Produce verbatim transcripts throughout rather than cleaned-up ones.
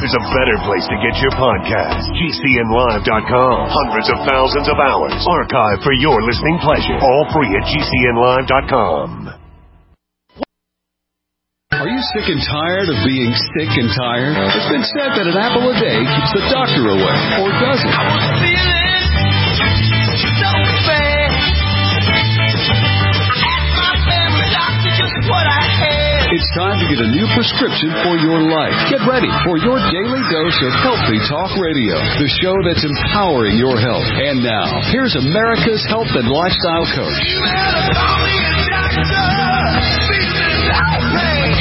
there's a better place to get your podcast. G C N live dot com. Hundreds of thousands of hours archived for your listening pleasure. All free at G C N live dot com. Are you sick and tired of being sick and tired? It's been said that an apple a day keeps the doctor away. Or does it? I was feeling so bad. I asked my family doctor just what I had. It's time to get a new prescription for your life. Get ready for your daily dose of Healthy Talk Radio, the show that's empowering your health. And now, here's America's health and lifestyle coach. You better call me a doctor. Feeling like pain.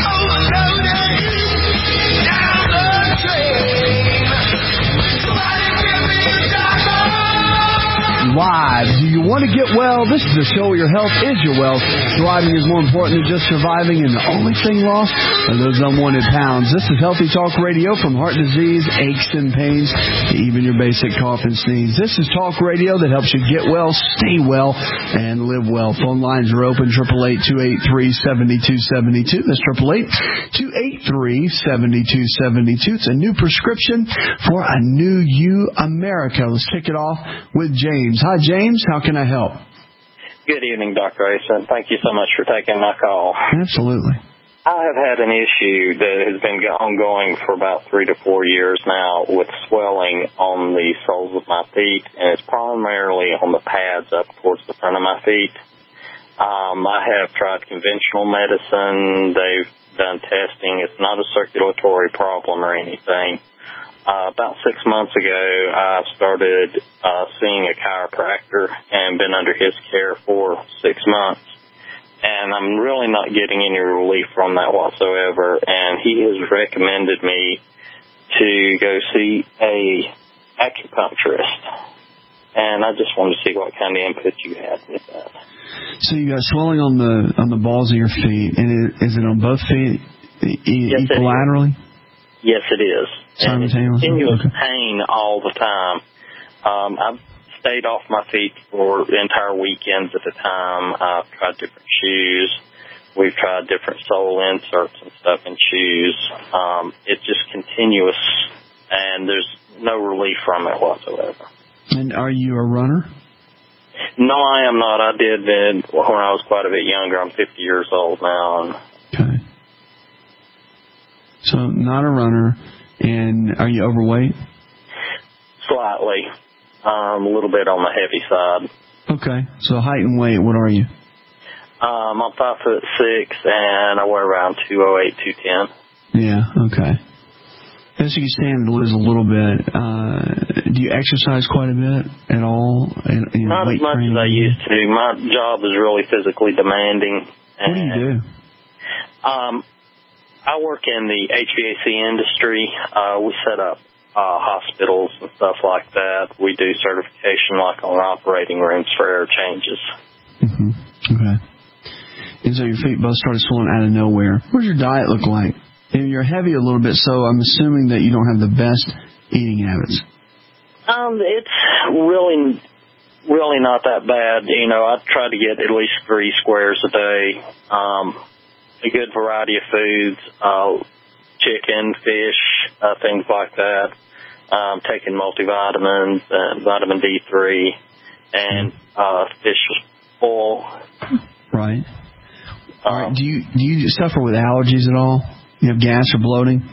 Live. Do you want to get well? This is a show where your health is your wealth. Thriving is more important than just surviving, and the only thing lost are those unwanted pounds. This is Healthy Talk Radio, from heart disease, aches and pains, to even your basic cough and sneeze. This is talk radio that helps you get well, stay well, and live well. Phone lines are open, eight eight eight, two eight three, seven two seven two. That's eight eight eight, two eight three, seven two seven two. It's a new prescription for a new you, America. Let's kick it off with James. Hi, James. How can I help? Good evening, Doctor Asen. Thank you so much for taking my call. Absolutely. I have had an issue that has been ongoing for about three to four years now with swelling on the soles of my feet, and it's primarily on the pads up towards the front of my feet. Um, I have tried conventional medicine. They've done testing. It's not a circulatory problem or anything. Uh, about six months ago, I started uh, seeing a chiropractor and been under his care for six months. And I'm really not getting any relief from that whatsoever. And he has recommended me to go see a acupuncturist. And I just wanted to see what kind of input you had with that. So you got swelling on the on the balls of your feet, and it, is it on both feet e- yes, equilaterally? Yes, it is. And it's continuous okay. pain all the time. Um, I've stayed off my feet for entire weekends at a time. I've tried different shoes. We've tried different sole inserts and stuff in shoes. Um, it's just continuous, and there's no relief from it whatsoever. And are you a runner? No, I am not. I did uh, when I was quite a bit younger. I'm fifty years old now. And okay. So not a runner. And are you overweight? Slightly. Um, a little bit on the heavy side. Okay. So height and weight, what are you? Um, I'm five foot six, and I weigh around two oh eight, two ten. Yeah, okay. As you stand to lose a little bit, uh, do you exercise quite a bit at all? In, in Not as much training? as I used to. My job is really physically demanding. What do you do? Um, I work in the H V A C industry. Uh, we set up uh, hospitals and stuff like that. We do certification like on operating rooms for air changes. Mm-hmm. Okay. And so your feet both started swelling out of nowhere. What does your diet look like? And you're heavy a little bit, so I'm assuming that you don't have the best eating habits. Um, it's really, really not that bad. You know, I try to get at least three squares a day. Um, a good variety of foods, uh, chicken, fish, uh, things like that. Um, taking multivitamins and vitamin D three and uh, fish oil. Right. All right. Um, Do you do you suffer with allergies at all? You have gas or bloating?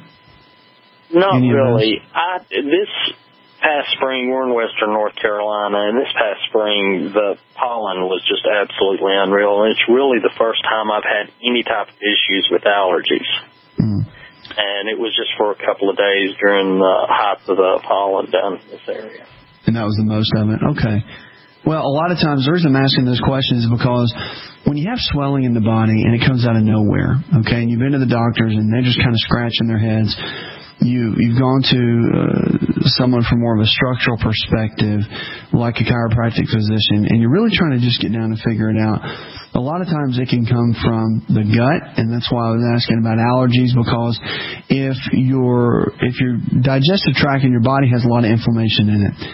Not Any really. I this past spring, we're in western North Carolina, and this past spring, the pollen was just absolutely unreal. And it's really the first time I've had any type of issues with allergies. Mm. And it was just for a couple of days during the height of the pollen down in this area. And that was the most of it? Okay. Well, a lot of times the reason I'm asking those questions is because when you have swelling in the body and it comes out of nowhere, okay, and you've been to the doctors and they're just kind of scratching their heads, you, you've gone to uh, someone from more of a structural perspective, like a chiropractic physician, and you're really trying to just get down and figure it out. A lot of times it can come from the gut, and that's why I was asking about allergies, because if your if your digestive tract in your body has a lot of inflammation in it,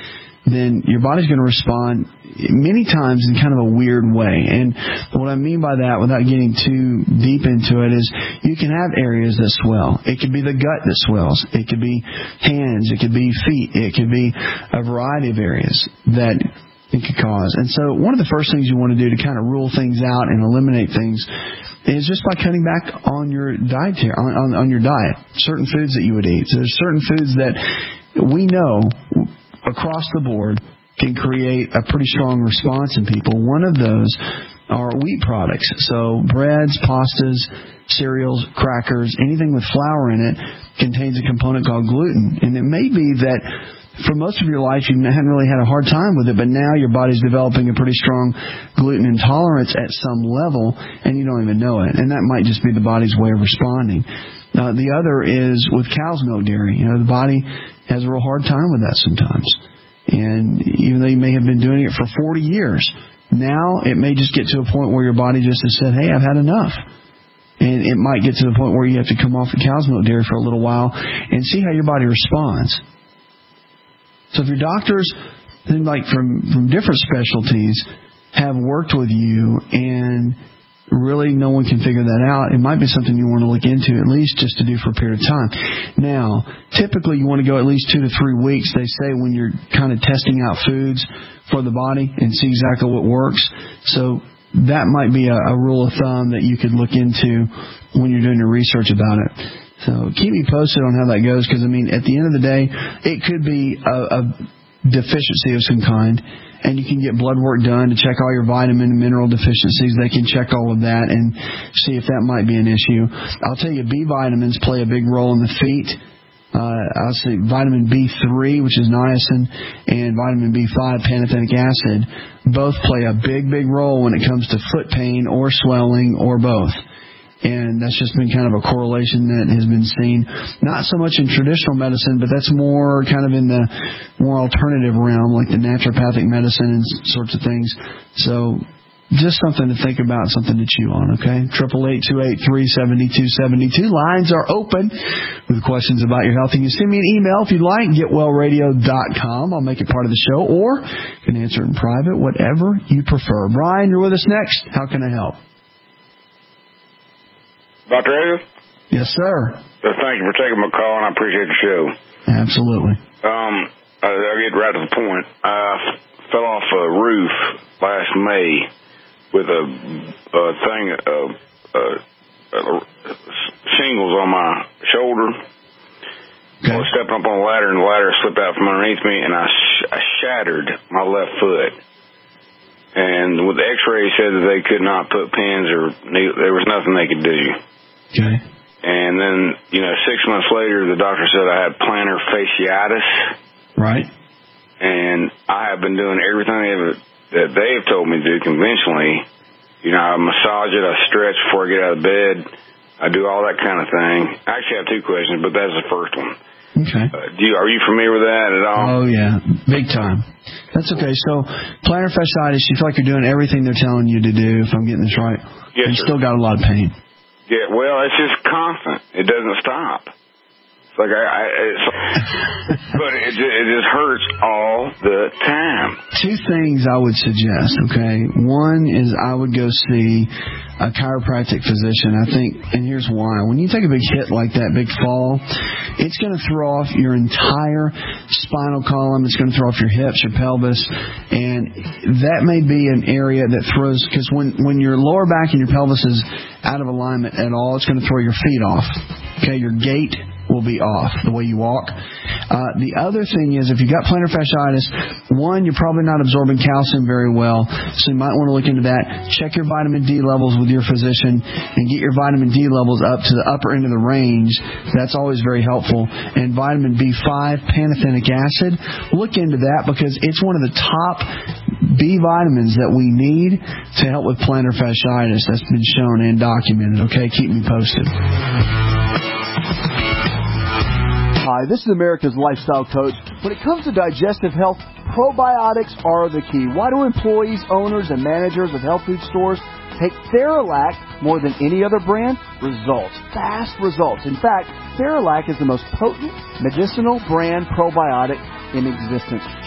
then your body's going to respond many times in kind of a weird way. And what I mean by that, without getting too deep into it, is you can have areas that swell. It could be the gut that swells. It could be hands. It could be feet. It could be a variety of areas that it could cause. And so one of the first things you want to do to kind of rule things out and eliminate things is just by cutting back on your diet, on, on, on your diet, certain foods that you would eat. So there's certain foods that we know across the board can create a pretty strong response in people. One of those are wheat products. So breads, pastas, cereals, crackers, anything with flour in it contains a component called gluten. And it may be that for most of your life you haven't really had a hard time with it, but now your body's developing a pretty strong gluten intolerance at some level, and you don't even know it. And that might just be the body's way of responding. Uh, the other is with cow's milk dairy. You know, the body has a real hard time with that sometimes. And even though you may have been doing it for forty years, now it may just get to a point where your body just has said, hey, I've had enough. And it might get to the point where you have to come off the cow's milk dairy for a little while and see how your body responds. So if your doctors, then like from, from different specialties, have worked with you and really no one can figure that out, it might be something you want to look into, at least just to do for a period of time. Now, typically you want to go at least two to three weeks, they say, when you're kind of testing out foods for the body and see exactly what works. So that might be a, a rule of thumb that you could look into when you're doing your research about it. So keep me posted on how that goes, because, I mean, at the end of the day, it could be a, a deficiency of some kind, and you can get blood work done to check all your vitamin and mineral deficiencies. They can check all of that and see if that might be an issue. I'll tell you, B vitamins play a big role in the feet. Uh, I'll say vitamin B three, which is niacin, and vitamin B five, pantothenic acid, both play a big, big role when it comes to foot pain or swelling or both. And that's just been kind of a correlation that has been seen, not so much in traditional medicine, but that's more kind of in the more alternative realm, like the naturopathic medicine and sorts of things. So just something to think about, something to chew on, okay? triple eight, two eight three, seven two seven two. Lines are open with questions about your health. You can send me an email if you'd like, get well radio dot com. I'll make it part of the show, or you can answer it in private, whatever you prefer. Brian, you're with us next. How can I help? Doctor Ayers? Yes, sir. So thank you for taking my call, and I appreciate the show. Absolutely. Um, I'll get right to the point. I fell off a roof last May with a, a thing, a, a, a shingles on my shoulder. Okay. I was stepping up on a ladder, and the ladder slipped out from underneath me, and I, sh- I shattered my left foot. And with the x-ray, said that they could not put pins, or there was nothing they could do. Okay. And then, you know, six months later, the doctor said I had plantar fasciitis. Right. And I have been doing everything that they have told me to do conventionally. You know, I massage it, I stretch before I get out of bed. I do all that kind of thing. I actually have two questions, but that's the first one. Okay. Uh, do you, are you familiar with that at all? Oh, yeah. Big time. That's okay. So, plantar fasciitis, you feel like you're doing everything they're telling you to do, if I'm getting this right. Yes, you sir. Still got a lot of pain. Yeah, well, it's just constant. It doesn't stop. It's like I, I it's, but it, it just hurts all the time. Two things I would suggest, okay? One is I would go see a chiropractic physician. I think, and here's why. When you take a big hit like that, big fall, it's going to throw off your entire spinal column. It's going to throw off your hips, your pelvis, and that may be an area that throws, because when, when your lower back and your pelvis is out of alignment at all, it's going to throw your feet off. Okay, your gait will be off, the way you walk. Uh, the other thing is, if you've got plantar fasciitis, one, you're probably not absorbing calcium very well, so you might want to look into that. Check your vitamin D levels with your physician and get your vitamin D levels up to the upper end of the range. That's always very helpful. And vitamin B five, pantothenic acid, look into that, because it's one of the top B vitamins that we need to help with plantar fasciitis. That's been shown and documented. Okay, keep me posted. Hi, this is America's Lifestyle Coach. When it comes to digestive health, probiotics are the key. Why do employees, owners, and managers of health food stores take Theralac more than any other brand? Results. Fast results. In fact, Theralac is the most potent medicinal brand probiotic in existence.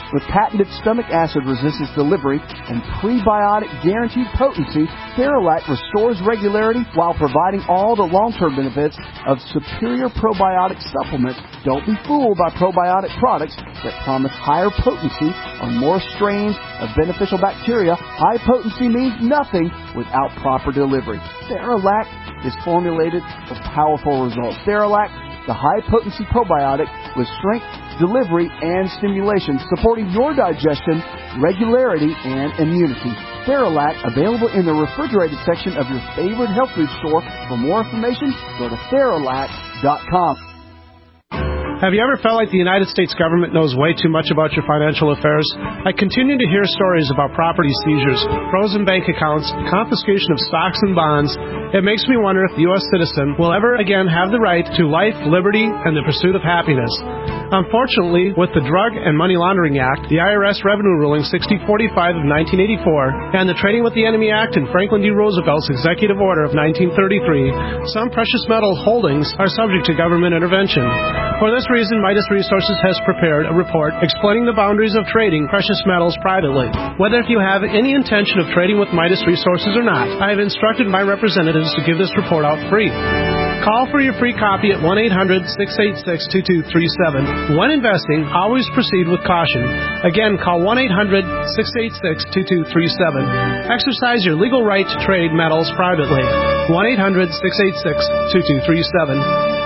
With patented stomach acid resistance delivery and prebiotic guaranteed potency, Theralac restores regularity while providing all the long-term benefits of superior probiotic supplements. Don't be fooled by probiotic products that promise higher potency or more strains of beneficial bacteria. High potency means nothing without proper delivery. Theralac is formulated for powerful results. Theralac, the high-potency probiotic with strength, delivery, and stimulation, supporting your digestion, regularity, and immunity. Theralac, available in the refrigerated section of your favorite health food store. For more information, go to Theralac dot com. Have you ever felt like the United States government knows way too much about your financial affairs? I continue to hear stories about property seizures, frozen bank accounts, confiscation of stocks and bonds. It makes me wonder if the U S citizen will ever again have the right to life, liberty, and the pursuit of happiness. Unfortunately, with the Drug and Money Laundering Act, the I R S Revenue Ruling sixty forty-five of nineteen eighty-four, and the Trading with the Enemy Act and Franklin D. Roosevelt's Executive Order of nineteen thirty-three, some precious metal holdings are subject to government intervention. For this reason, Midas Resources has prepared a report explaining the boundaries of trading precious metals privately. Whether if you have any intention of trading with Midas Resources or not, I have instructed my representatives to give this report out free. Call for your free copy at one eight hundred, six eight six, two two three seven. When investing, always proceed with caution. Again, call one eight hundred, six eight six, two two three seven. Exercise your legal right to trade metals privately. one eight hundred, six eight six, two two three seven.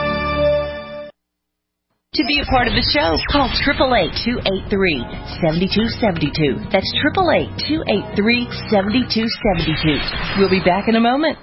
To be a part of the show, call eight eight eight, two eight three, seven two seven two. That's eight eight eight, two eight three, seven two seven two. We'll be back in a moment.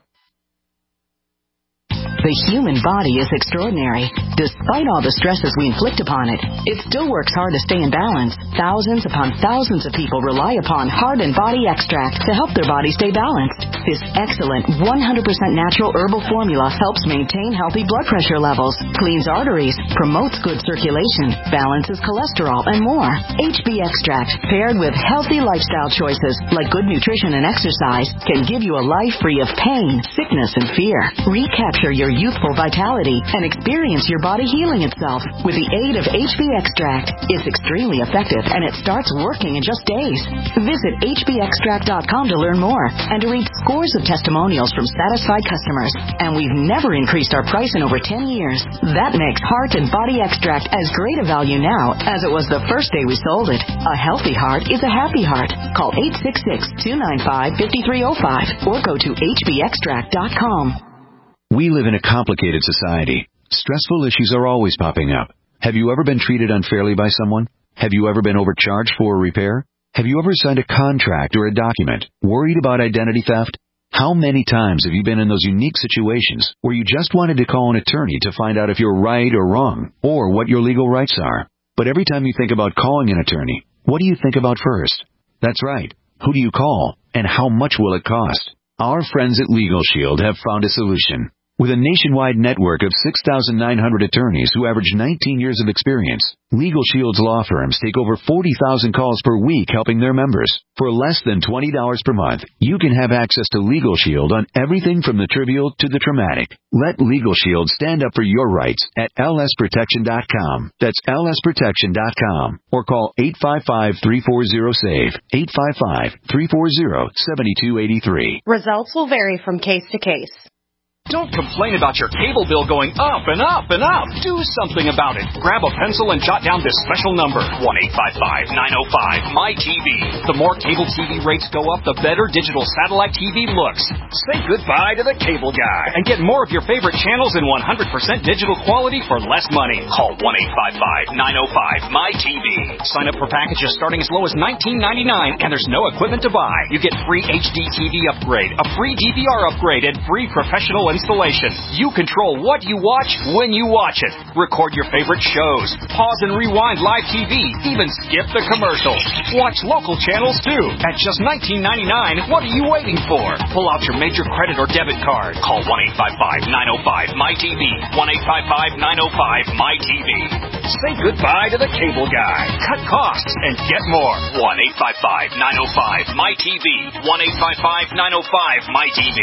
The human body is extraordinary. Despite all the stresses we inflict upon it, it still works hard to stay in balance. Thousands upon thousands of people rely upon Heart and Body Extract to help their body stay balanced. This excellent one hundred percent natural herbal formula helps maintain healthy blood pressure levels, cleans arteries, promotes good circulation, balances cholesterol, and more. H B Extract, paired with healthy lifestyle choices like good nutrition and exercise, can give you a life free of pain, sickness, and fear. Recapture your youthful vitality and experience your body healing itself with the aid of H B Extract. It's extremely effective and it starts working in just days. Visit H B extract dot com to learn more and to read scores of testimonials from satisfied customers. And we've never increased our price in over ten years. That makes Heart and Body Extract as great a value now as it was the first day we sold it. A healthy heart is a happy heart. Call eight six six, two nine five, five three zero five or go to H B extract dot com. We live in a complicated society. Stressful issues are always popping up. Have you ever been treated unfairly by someone? Have you ever been overcharged for a repair? Have you ever signed a contract or a document worried about identity theft? How many times have you been in those unique situations where you just wanted to call an attorney to find out if you're right or wrong or what your legal rights are? But every time you think about calling an attorney, what do you think about first? That's right. Who do you call and how much will it cost? Our friends at Legal Shield have found a solution. With a nationwide network of six thousand nine hundred attorneys who average nineteen years of experience, Legal Shield's law firms take over forty thousand calls per week helping their members. For less than twenty dollars per month, you can have access to Legal Shield on everything from the trivial to the traumatic. Let Legal Shield stand up for your rights at L S protection dot com. That's L S protection dot com. Or call eight five five, three four zero, S A V E, eight five five, three four zero, seven two eight three. Results will vary from case to case. Don't complain about your cable bill going up and up and up. Do something about it. Grab a pencil and jot down this special number, one eight five five, nine oh five, M Y T V. The more cable T V rates go up, the better digital satellite T V looks. Say goodbye to the cable guy and get more of your favorite channels in one hundred percent digital quality for less money. Call one eight five five, nine oh five, M Y T V. Sign up for packages starting as low as nineteen ninety-nine and there's no equipment to buy. You get free H D T V upgrade, a free D V R upgrade, and free professional installation. You control what you watch when you watch it. Record your favorite shows. Pause and rewind live T V. Even skip the commercials. Watch local channels too. At just nineteen ninety-nine, what are you waiting for? Pull out your major credit or debit card. Call one eight five five, nine oh five, M Y T V. one eight five five, nine oh five, M Y T V. Say goodbye to the cable guy. Cut costs and get more. one eight five five, nine oh five, M Y T V. one eight five five, nine oh five, M Y T V.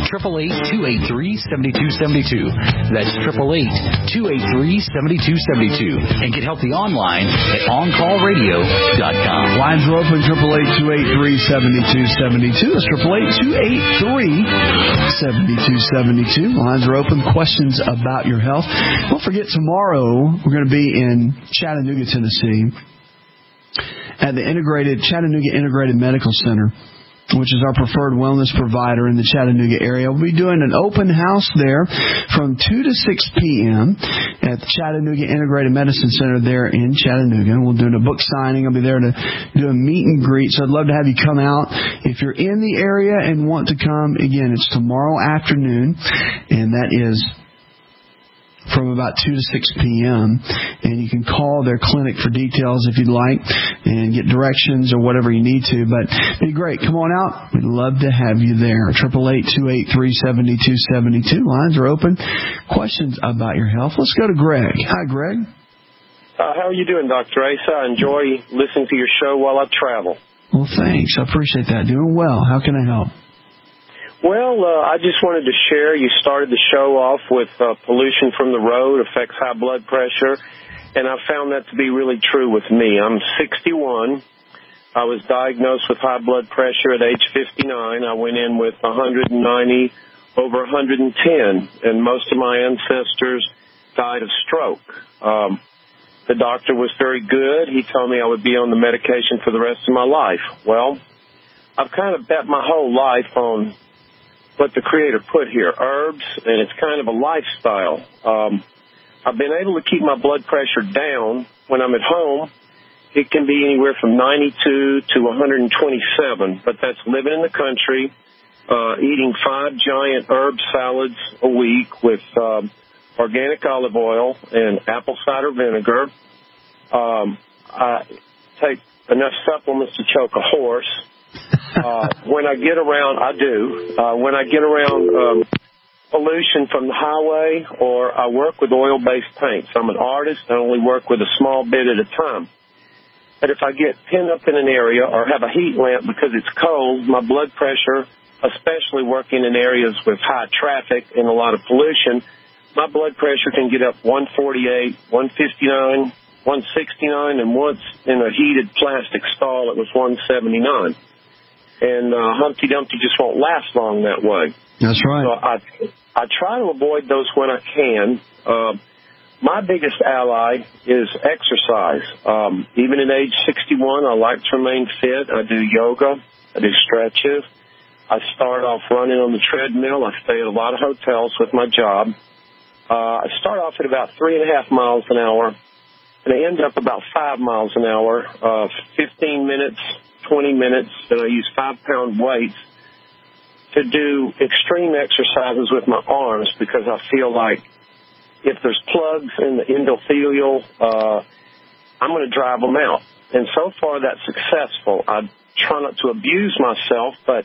Call eight eight eight, two eight three, seven two seven two. That's eight eight eight, two eight three, seven two seven two. And get healthy online at on call radio dot com. Lines are open, eight eight eight, two eight three, seven two seven two. That's eight eight eight, two eight three, seven two seven two. Lines are open. Questions about your health. Don't forget, tomorrow we're going to be in Chattanooga, Tennessee at the Integrated Chattanooga Integrated Medical Center, which is our preferred wellness provider in the Chattanooga area. We'll be doing an open house there from two to six p.m. at the Chattanooga Integrated Medicine Center there in Chattanooga. We'll do a book signing. I'll be there to do a meet and greet, so I'd love to have you come out. If you're in the area and want to come, again, it's tomorrow afternoon, and that is from about two to six p.m. And you can call their clinic for details if you'd like and get directions or whatever you need to. But it'd be great. Come on out. We'd love to have you there. eight eight eight, two eight three, seven two seven two. Lines are open. Questions about your health. Let's go to Greg. Hi, Greg. Uh, how are you doing, Doctor Ace? I enjoy listening to your show while I travel. Well, thanks. I appreciate that. Doing well. How can I help? Well, uh, I just wanted to share, you started the show off with uh, pollution from the road affects high blood pressure, and I found that to be really true with me. I'm sixty-one. I was diagnosed with high blood pressure at age fifty-nine. I went in with one hundred ninety over one hundred ten, and most of my ancestors died of stroke. Um, the doctor was very good. He told me I would be on the medication for the rest of my life. Well, I've kind of bet my whole life on what the Creator put here, herbs, and it's kind of a lifestyle. Um, I've been able to keep my blood pressure down when I'm at home. It can be anywhere from ninety-two to one hundred twenty-seven, but that's living in the country, uh, eating five giant herb salads a week with um, organic olive oil and apple cider vinegar. Um, I take enough supplements to choke a horse. Uh, when I get around, I do, uh, when I get around um, pollution from the highway, or I work with oil-based paints. I'm an artist. I only work with a small bit at a time. But if I get pinned up in an area or have a heat lamp because it's cold, my blood pressure, especially working in areas with high traffic and a lot of pollution, my blood pressure can get up one forty-eight, one fifty-nine, one sixty-nine, and once in a heated plastic stall it was one seventy-nine. And uh, Humpty Dumpty just won't last long that way. That's right. So I, I try to avoid those when I can. Uh, my biggest ally is exercise. Um, even at age sixty-one, I like to remain fit. I do yoga. I do stretches. I start off running on the treadmill. I stay at a lot of hotels with my job. Uh, I start off at about three and a half miles an hour, and I end up about five miles an hour, uh, fifteen minutes, twenty minutes, and I use five-pound weights to do extreme exercises with my arms because I feel like if there's plugs in the endothelial, uh, I'm going to drive them out. And so far, that's successful. I try not to abuse myself, but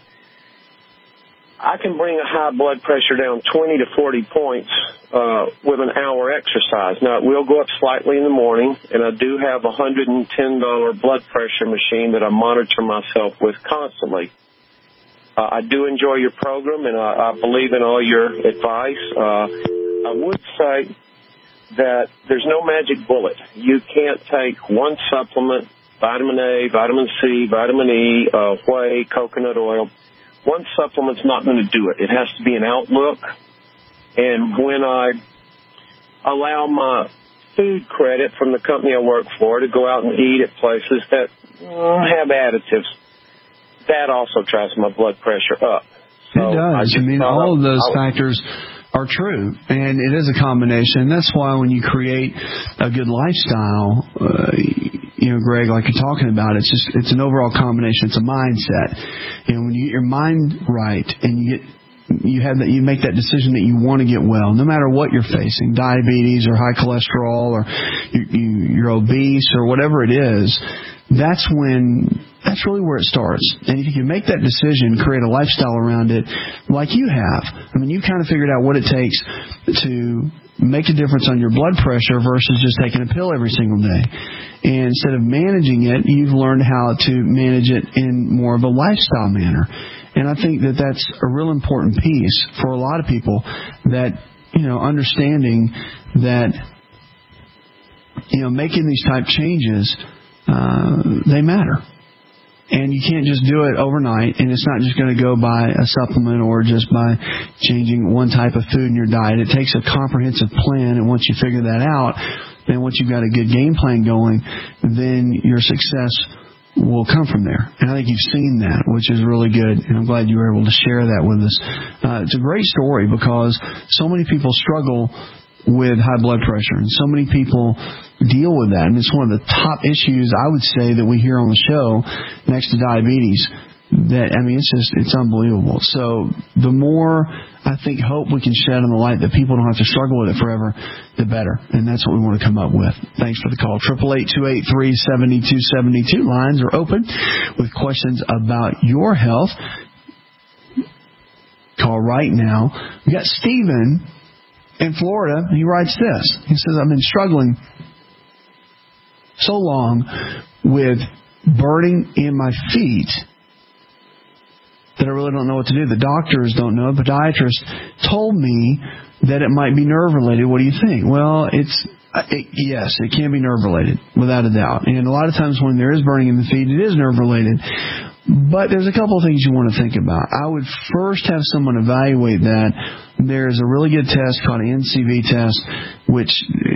I can bring a high blood pressure down twenty to forty points uh, with an hour exercise. Now, it will go up slightly in the morning, and I do have a one hundred ten dollars blood pressure machine that I monitor myself with constantly. Uh, I do enjoy your program, and I, I believe in all your advice. Uh, I would say that there's no magic bullet. You can't take one supplement, vitamin A, vitamin C, vitamin E, uh, whey, coconut oil. One supplement's not going to do it. It has to be an outlook. And when I allow my food credit from the company I work for to go out and eat at places that uh, have additives, that also drives my blood pressure up. So it does. I, I mean, all of those I, factors are true, and it is a combination. That's why when you create a good lifestyle, uh, you know, Greg, like you're talking about, it's just it's an overall combination. It's a mindset. You know, when you get your mind right and you get you have that, you make that decision that you want to get well, no matter what you're facing, diabetes or high cholesterol or you, you, you're obese or whatever it is. That's when that's really where it starts. And if you can make that decision, create a lifestyle around it, like you have. I mean, you kind of figured out what it takes to make a difference on your blood pressure versus just taking a pill every single day. And instead of managing it, you've learned how to manage it in more of a lifestyle manner. And I think that that's a real important piece for a lot of people, that, you know, understanding that, you know, making these type changes, uh, they matter. And you can't just do it overnight, and it's not just going to go by a supplement or just by changing one type of food in your diet. It takes a comprehensive plan, and once you figure that out, then once you've got a good game plan going, then your success will come from there. And I think you've seen that, which is really good, and I'm glad you were able to share that with us. Uh, it's a great story because so many people struggle with high blood pressure, and so many people deal with that. And it's one of the top issues, I would say, that we hear on the show next to diabetes. That, I mean, it's just, it's unbelievable. So the more, I think, hope we can shed on the light that people don't have to struggle with it forever, the better. And that's what we want to come up with. Thanks for the call. eight eight eight, two eight three, seven two seven two. Lines are open with questions about your health. Call right now. We got Stephen in Florida. He writes this. He says, I've been struggling so long with burning in my feet that I really don't know what to do. The doctors don't know. The podiatrist told me that it might be nerve related. What do you think? Well, it's it, yes, it can be nerve related, without a doubt. And a lot of times when there is burning in the feet, it is nerve related. But there's a couple of things you want to think about. I would first have someone evaluate that. There's a really good test called an N C V test, which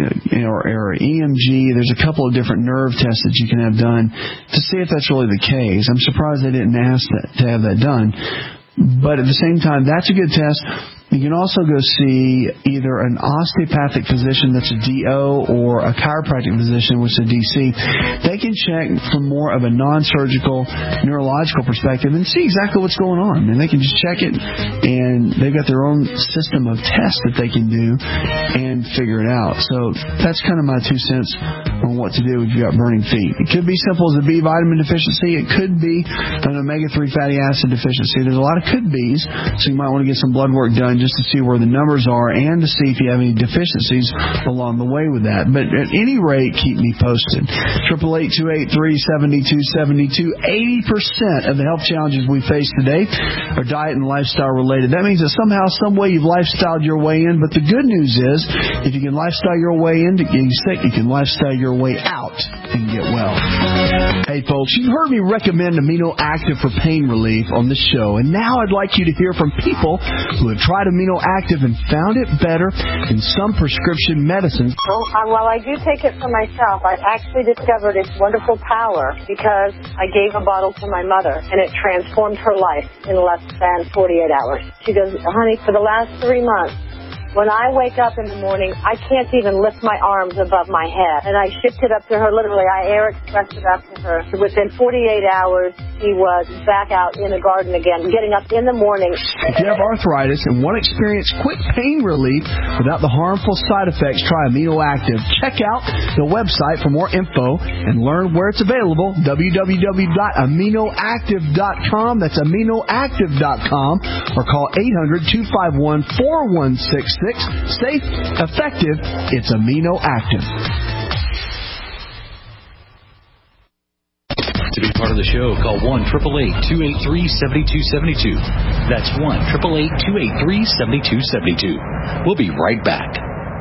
or, or E M G. There's a couple of different nerve tests that you can have done to see if that's really the case. I'm surprised they didn't ask that, to have that done. But at the same time, that's a good test. You can also go see either an osteopathic physician that's a D O or a chiropractic physician, which is a D C. They can check from more of a non-surgical neurological perspective and see exactly what's going on. And they can just check it, and they've got their own system of tests that they can do and figure it out. So that's kind of my two cents on what to do if you've got burning feet. It could be simple as a B vitamin deficiency. It could be an omega three fatty acid deficiency. There's a lot of could-bes, so you might want to get some blood work done just to see where the numbers are and to see if you have any deficiencies along the way with that. But at any rate, keep me posted. eight eight eight, two eight three, seven two seven two. eighty percent of the health challenges we face today are diet and lifestyle related. That means that somehow, some way you've lifestyled your way in. But the good news is, if you can lifestyle your way in to getting sick, you can lifestyle your way out and get well. Hey folks, you've heard me recommend Amino Active for pain relief on this show, and now I'd like you to hear from people who have tried Amino Active and found it better than some prescription medicines. Well, uh, while I do take it for myself, I actually discovered its wonderful power because I gave a bottle to my mother, and it transformed her life in less than forty-eight hours. She goes, honey, for the last three months, when I wake up in the morning, I can't even lift my arms above my head. And I shipped it up to her, literally. I air expressed it up to her. Within forty-eight hours, she was back out in the garden again, getting up in the morning. If you have arthritis and want to experience quick pain relief without the harmful side effects, try Amino Active. Check out the website for more info and learn where it's available, w w w dot amino active dot com. That's amino active dot com. Or call eight hundred, two five one, four one six six. Safe, effective, it's Amino Active. To be part of the show, call one eight eight eight, two eight three, seven two seven two. That's one eight eight eight, two eight three, seven two seven two. We'll be right back.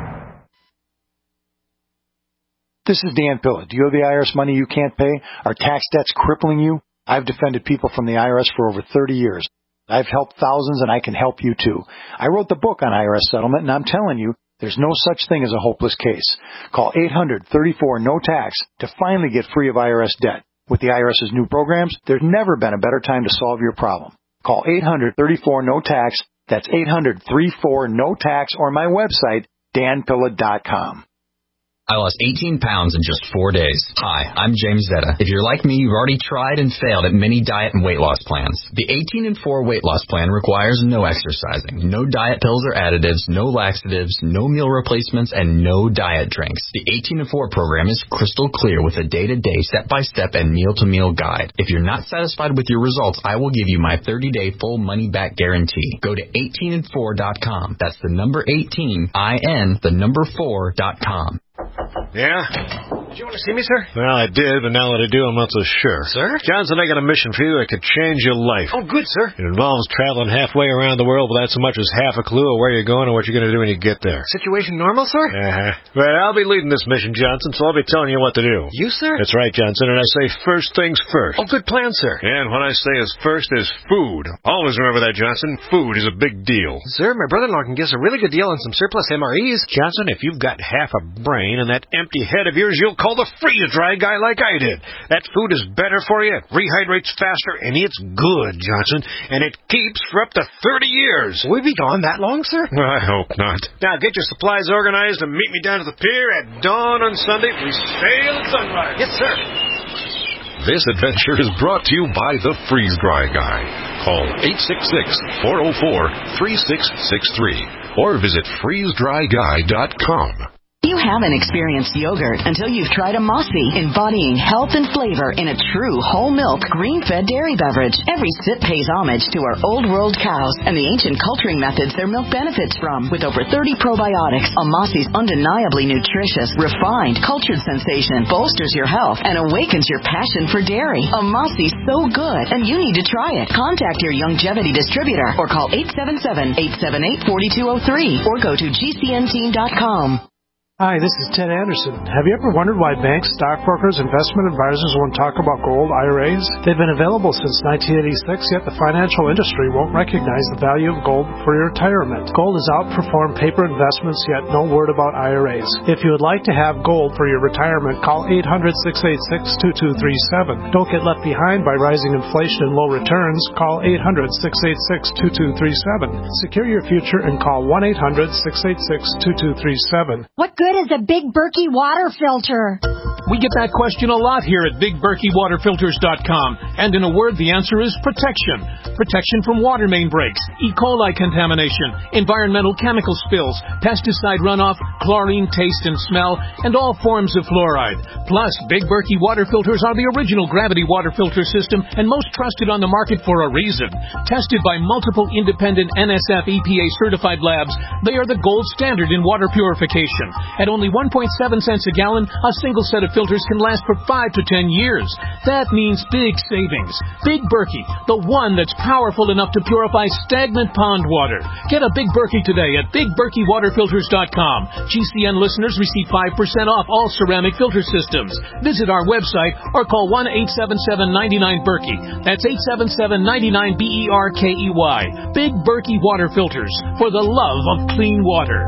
This is Dan Pilla. Do you owe the I R S money you can't pay? Are tax debts crippling you? I've defended people from the I R S for over thirty years. I've helped thousands, and I can help you too. I wrote the book on I R S settlement, and I'm telling you, there's no such thing as a hopeless case. Call eight hundred, thirty-four, no tax to finally get free of I R S debt. With the IRS's new programs, there's never been a better time to solve your problem. Call eight hundred, thirty-four, no tax. That's eight hundred, thirty-four, no tax, or my website, dan pilla dot com. I lost eighteen pounds in just four days. Hi, I'm James Zetta. If you're like me, you've already tried and failed at many diet and weight loss plans. The eighteen and four weight loss plan requires no exercising, no diet pills or additives, no laxatives, no meal replacements, and no diet drinks. The eighteen and four program is crystal clear with a day-to-day, step-by-step, and meal-to-meal guide. If you're not satisfied with your results, I will give you my thirty-day full money-back guarantee. Go to eighteen and four dot com. That's the number eighteen, I N, the number four dot com. Yeah? Did you want to see me, sir? Well, I did, but now that I do, I'm not so sure. Sir? Johnson, I got a mission for you that could change your life. Oh, good, sir. It involves traveling halfway around the world without so much as half a clue of where you're going or what you're going to do when you get there. Situation normal, sir? Uh-huh. Well, I'll be leading this mission, Johnson, so I'll be telling you what to do. You, sir? That's right, Johnson, and I say first things first. Oh, good plan, sir. And what I say is first is food. Always remember that, Johnson. Food is a big deal. Sir, my brother-in-law can give us a really good deal on some surplus M R Es. Johnson, if you've got half a brain and that empty head of yours, you'll call the freeze-dry guy like I did. That food is better for you, it rehydrates faster, and it's good, Johnson, and it keeps for up to thirty years. Will we be gone that long, sir? I hope not. Now, get your supplies organized and meet me down to the pier at dawn on Sunday. We sail at sunrise. Yes, sir. This adventure is brought to you by the Freeze-Dry Guy. Call eight six six, four oh four, three six six three or visit freeze dry guy dot com. You haven't experienced yogurt until you've tried a Mossy, embodying health and flavor in a true whole milk, green-fed dairy beverage. Every sip pays homage to our old world cows and the ancient culturing methods their milk benefits from. With over thirty probiotics, a Mossy's undeniably nutritious, refined, cultured sensation bolsters your health and awakens your passion for dairy. A Mossy's so good, and you need to try it. Contact your Youngevity distributor or call eight seven seven, eight seven eight, four two zero three or go to G C N team dot com. Hi, this is Ted Anderson. Have you ever wondered why banks, stockbrokers, investment advisors won't talk about gold I R As? They've been available since nineteen eighty-six, yet the financial industry won't recognize the value of gold for your retirement. Gold has outperformed paper investments, yet no word about I R As. If you would like to have gold for your retirement, call eight hundred, six eight six, two two three seven. Don't get left behind by rising inflation and low returns. Call eight hundred, six eight six, two two three seven. Secure your future and call one eight hundred, six eight six, two two three seven. What good is a Big Berkey water filter? We get that question a lot here at big berkey water filters dot com. And in a word, the answer is protection. Protection from water main breaks, E. coli contamination, environmental chemical spills, pesticide runoff, chlorine taste and smell, and all forms of fluoride. Plus, Big Berkey water filters are the original gravity water filter system and most trusted on the market for a reason. Tested by multiple independent N S F E P A certified labs, they are the gold standard in water purification. At only one point seven cents a gallon, a single set of filters can last for five to ten years. That means big savings. Big Berkey, the one that's powerful enough to purify stagnant pond water. Get a Big Berkey today at big berkey water filters dot com. G C N listeners receive five percent off all ceramic filter systems. Visit our website or call one eight seven seven, nine nine, Berkey. That's eight seven seven, nine nine, B E R K E Y. Big Berkey Water Filters, for the love of clean water.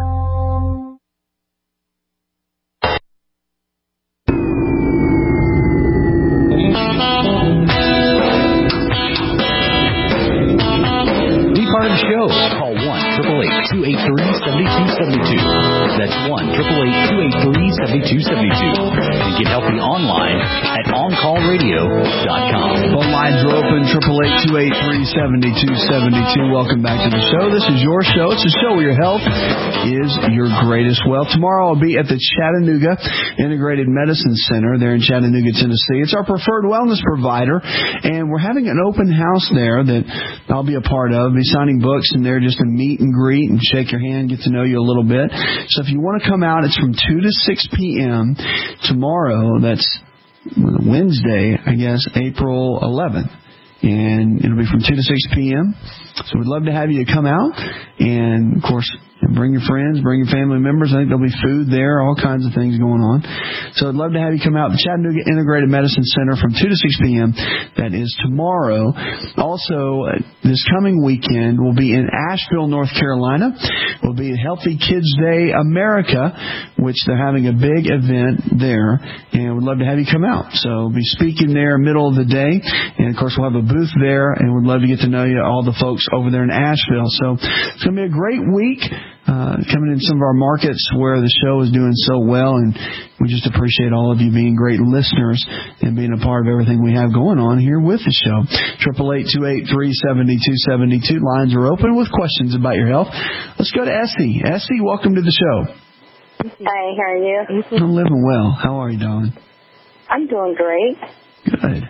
Part of the show. Call one, eight eight eight, two eight three, seven two seven two. That's one, eight eight eight, two eight three, seven two seven two. And get healthy online at on call radio dot com. Phone lines are open, eight eight eight, two eight three, seven two seven two. Welcome back to the show. This is your show. It's a show where your health is your greatest wealth. Tomorrow I'll be at the Chattanooga Integrated Medicine Center there in Chattanooga, Tennessee. It's our preferred wellness provider, and we're having an open house there that I'll be a part of. I'll be signing books in there just to meet and greet and shake your hand, get to know you a little bit. So if you want to come out, it's from two to six p.m. tomorrow. That's Wednesday, I guess, April eleventh. And it'll be from two to six p.m. So we'd love to have you come out. And, of course, bring your friends, bring your family members. I think there'll be food there, all kinds of things going on. So I'd love to have you come out to the Chattanooga Integrated Medicine Center from two to six p.m. That is tomorrow. Also, uh, this coming weekend, we'll be in Asheville, North Carolina. We'll be at Healthy Kids Day America, which they're having a big event there. And we'd love to have you come out. So we'll be speaking there middle of the day. And, of course, we'll have a booth there. And we'd love to get to know you, all the folks over there in Asheville. So it's going to be a great week. Uh, coming in some of our markets where the show is doing so well, and we just appreciate all of you being great listeners and being a part of everything we have going on here with the show. eight eight eight, two eight three, seven two seven two. Lines are open with questions about your health. Let's go to Essie. Essie, welcome to the show. Hi, how are you? I'm living well. How are you, darling? I'm doing great. Good.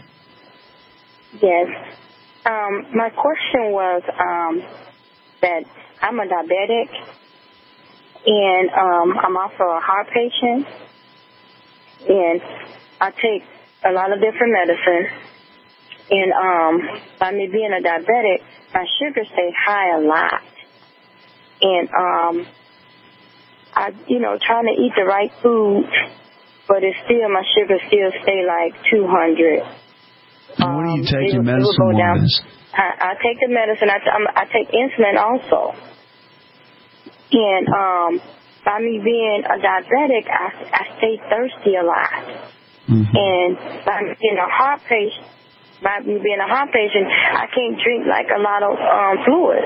Yes. Um, my question was um, that I'm a diabetic, and um, I'm also a heart patient. and I take a lot of different medicine. And um, by me being a diabetic, my sugar stays high a lot. And um, I, you know, trying to eat the right food, but it's still, my sugar still stay like two hundred. What are you taking um, medicine-wise? I, I take the medicine. I, I'm, I take insulin also. And um, by me being a diabetic, I, I stay thirsty a lot. Mm-hmm. And by me being a heart patient, by me being a heart patient, I can't drink like a lot of um, fluid.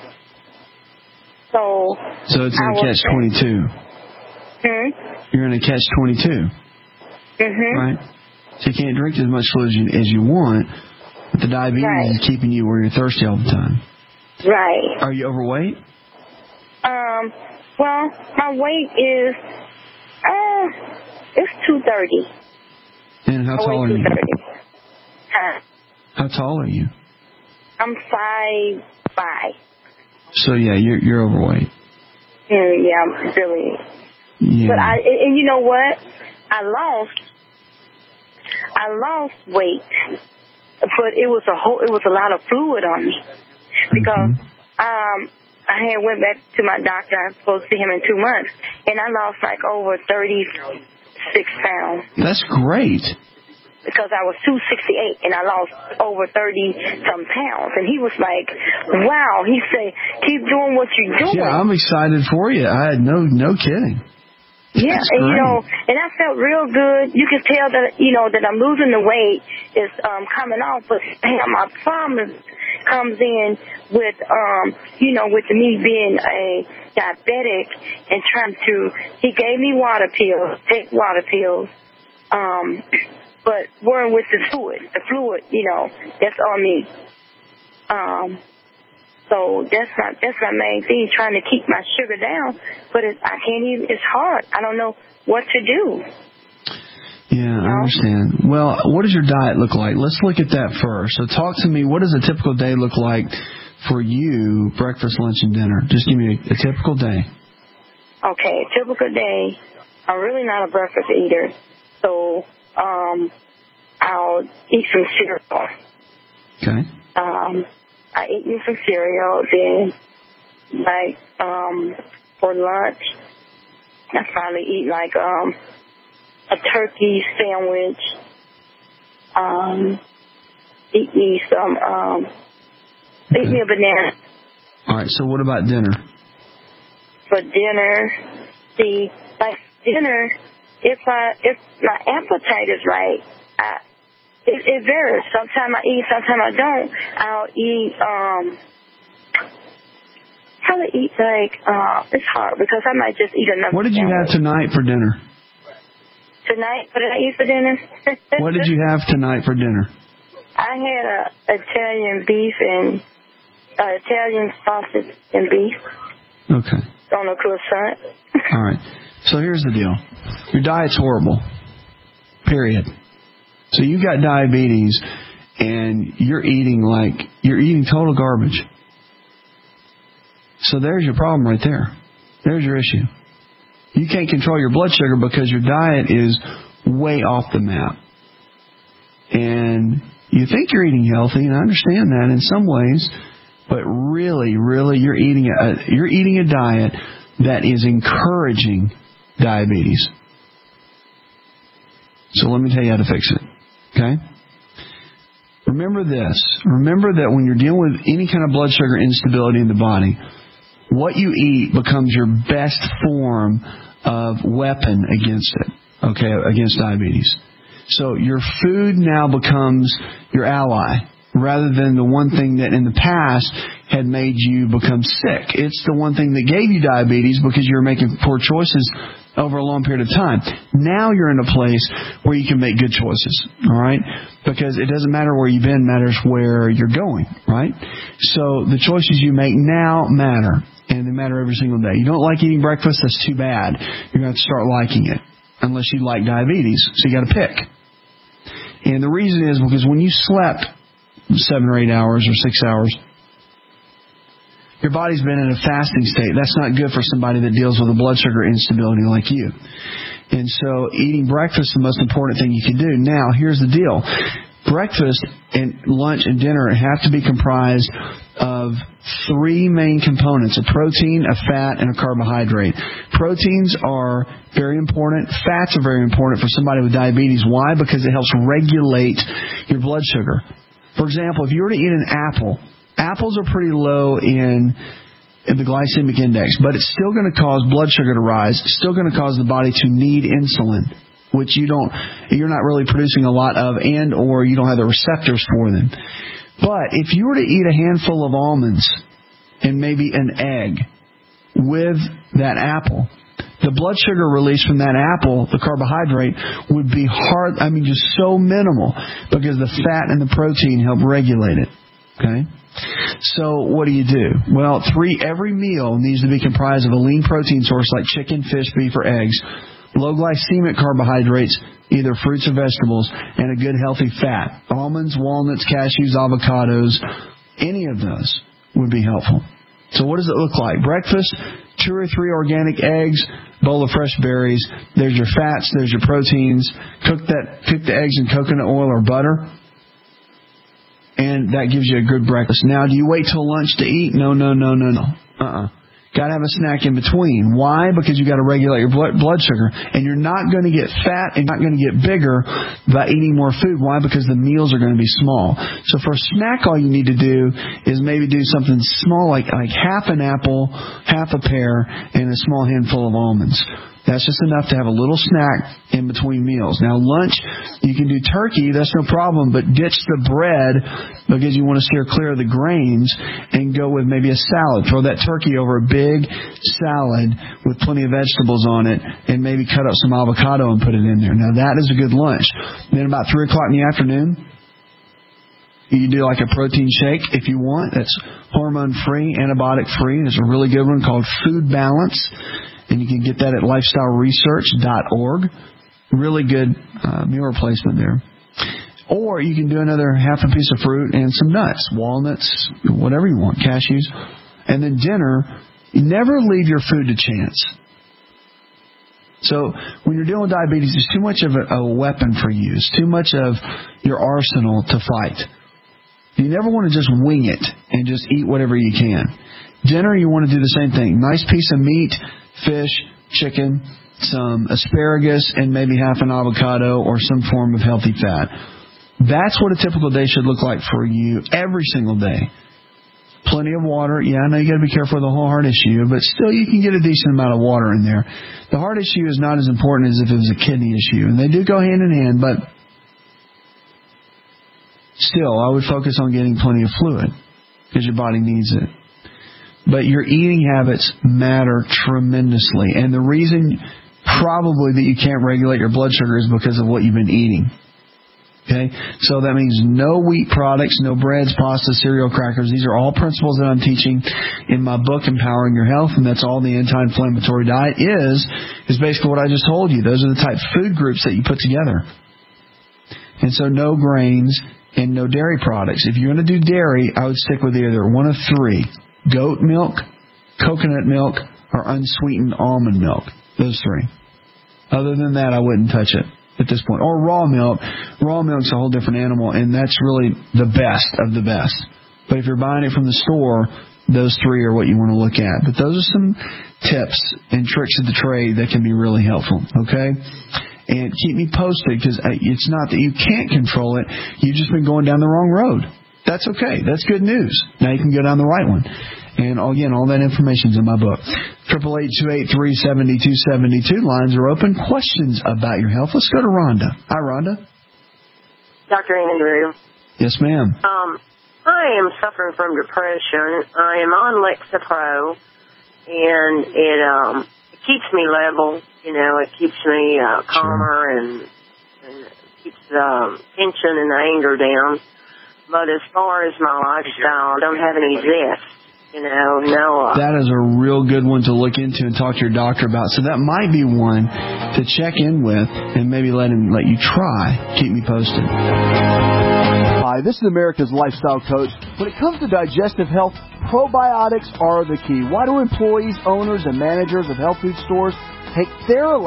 So, so it's in a catch twenty-two. Hmm? You're in a catch twenty-two. Mm-hmm. Right? So you can't drink as much fluid as you, as you want, but the diabetes right. is keeping you where you're thirsty all the time. Right. Are you overweight? Um, well, my weight is, uh, it's two thirty. And how tall are you? Huh? How tall are you? I'm five five. So yeah, you're you're overweight. Mm, yeah, I'm really. Yeah. But I and you know what? I lost. I lost weight, but it was a whole. It was a lot of fluid on me because mm-hmm. um I had went back to my doctor. I was supposed to see him in two months, and I lost like over thirty six pounds. That's great. Because I was two sixty-eight and I lost over thirty some pounds. And he was like, wow. He said, keep doing what you're doing. Yeah, I'm excited for you. I had no, no kidding. Yeah, That's and great. you know, and I felt real good. You can tell that, you know, that I'm losing the weight is um, coming off. But damn, my problem comes in with, um, you know, with me being a diabetic and trying to, he gave me water pills, take water pills. Um, But worrying with the fluid, the fluid, you know, that's on me. Um, so that's not that's my main thing, trying to keep my sugar down. But it, I can't even. It's hard. I don't know what to do. Yeah, I understand. Well, what does your diet look like? Let's look at that first. So talk to me. What does a typical day look like for you? Breakfast, lunch, and dinner. Just give me a, a typical day. Okay, a typical day. I'm really not a breakfast eater, so. Um, I'll eat some cereal. Okay. Um, I eat me some cereal. Then, like, um, for lunch, I probably eat like um a turkey sandwich. Um, eat me some um, okay. eat me a banana. All right. So what about dinner? For dinner, see, like dinner. If I if my appetite is right, I, it, it varies. Sometimes I eat, sometimes I don't. I'll eat. Um, probably eat like uh, it's hard because I might just eat enough. What did you have tonight for dinner? Tonight, what did I eat for dinner? What did you have tonight for dinner? I had a Italian beef and uh, Italian sausage and beef. Okay. On a croissant. All right. So here's the deal. Your diet's horrible. Period. So you've got diabetes and you're eating like, you're eating total garbage. So there's your problem right there. There's your issue. You can't control your blood sugar because your diet is way off the map. And you think you're eating healthy, and I understand that in some ways, but really, really, you're eating a, you're eating a diet that is encouraging diabetes. So let me tell you how to fix it. Okay? Remember this. Remember that when you're dealing with any kind of blood sugar instability in the body, what you eat becomes your best form of weapon against it. Okay? Against diabetes. So your food now becomes your ally, rather than the one thing that in the past had made you become sick. It's the one thing that gave you diabetes because you were making poor choices over a long period of time. Now you're in a place where you can make good choices, all right? Because it doesn't matter where you've been, matters where you're going, right? So the choices you make now matter, and they matter every single day. You don't like eating breakfast, that's too bad. You're going to have to start liking it, unless you like diabetes, so you got to pick. And the reason is because when you slept seven or eight hours or six hours, your body's been in a fasting state. That's not good for somebody that deals with a blood sugar instability like you. And so eating breakfast is the most important thing you can do. Now, here's the deal. Breakfast and lunch and dinner have to be comprised of three main components, a protein, a fat, and a carbohydrate. Proteins are very important. Fats are very important for somebody with diabetes. Why? Because it helps regulate your blood sugar. For example, if you were to eat an apple, apples are pretty low in in the glycemic index, but it's still going to cause blood sugar to rise. It's still going to cause the body to need insulin, which you don't, you're not really producing a lot of, and or you don't have the receptors for them. But if you were to eat a handful of almonds and maybe an egg with that apple, the blood sugar release from that apple, the carbohydrate, would be hard, I mean, just so minimal because the fat and the protein help regulate it. Okay? So what do you do? Well, three every meal needs to be comprised of a lean protein source like chicken, fish, beef, or eggs, low glycemic carbohydrates, either fruits or vegetables, and a good healthy fat. Almonds, walnuts, cashews, avocados, any of those would be helpful. So what does it look like? Breakfast, two or three organic eggs, bowl of fresh berries. There's your fats, there's your proteins. Cook that, cook the eggs in coconut oil or butter. And that gives you a good breakfast. Now, do you wait till lunch to eat? No, no, no, no, no. Uh-uh. Got to have a snack in between. Why? Because you got to regulate your blood, blood sugar. And you're not going to get fat and you're not going to get bigger by eating more food. Why? Because the meals are going to be small. So for a snack, all you need to do is maybe do something small like, like half an apple, half a pear, and a small handful of almonds. That's just enough to have a little snack in between meals. Now, lunch, you can do turkey. That's no problem, but ditch the bread because you want to steer clear of the grains and go with maybe a salad. Throw that turkey over a big salad with plenty of vegetables on it and maybe cut up some avocado and put it in there. Now, that is a good lunch. Then about three o'clock in the afternoon, you can do like a protein shake if you want. That's hormone-free, antibiotic-free. There's a really good one called Food Balance. And you can get that at lifestyle research dot org. Really good uh, meal replacement there. Or you can do another half a piece of fruit and some nuts, walnuts, whatever you want, cashews. And then dinner, you never leave your food to chance. So when you're dealing with diabetes, it's too much of a, a weapon for you. It's too much of your arsenal to fight. You never want to just wing it and just eat whatever you can. Dinner, you want to do the same thing. Nice piece of meat, fish, chicken, some asparagus, and maybe half an avocado or some form of healthy fat. That's what a typical day should look like for you every single day. Plenty of water. Yeah, I know you got to be careful with the whole heart issue, but still you can get a decent amount of water in there. The heart issue is not as important as if it was a kidney issue, and they do go hand in hand, but still I would focus on getting plenty of fluid because your body needs it. But your eating habits matter tremendously. And the reason probably that you can't regulate your blood sugar is because of what you've been eating. Okay? So that means no wheat products, no breads, pasta, cereal, crackers. These are all principles that I'm teaching in my book, Empowering Your Health, and that's all the anti-inflammatory diet is, is basically what I just told you. Those are the type of food groups that you put together. And so no grains and no dairy products. If you're going to do dairy, I would stick with either one of three. Goat milk, coconut milk, or unsweetened almond milk. Those three. Other than that, I wouldn't touch it at this point. Or raw milk. Raw milk's a whole different animal, and that's really the best of the best. But if you're buying it from the store, those three are what you want to look at. But those are some tips and tricks of the trade that can be really helpful. Okay? And keep me posted, because it's not that you can't control it. You've just been going down the wrong road. That's okay. That's good news. Now you can go down the right one. And again, all that information's in my book. eight eight eight, two eight three, seven two seven two. Lines are open. Questions about your health. Let's go to Rhonda. Hi, Rhonda. Doctor Andrew. Yes, ma'am. Um, I am suffering from depression. I am on Lexapro, and it um it keeps me level. You know, it keeps me uh, calmer sure. and and keeps the um, tension and the anger down. But as far as my lifestyle, I don't have any zest, you know, no. Uh, that is a real good one to look into and talk to your doctor about. So that might be one to check in with and maybe let him let you try. Keep me posted. Hi, this is America's Lifestyle Coach. When it comes to digestive health, probiotics are the key. Why do employees, owners, and managers of health food stores take Theralac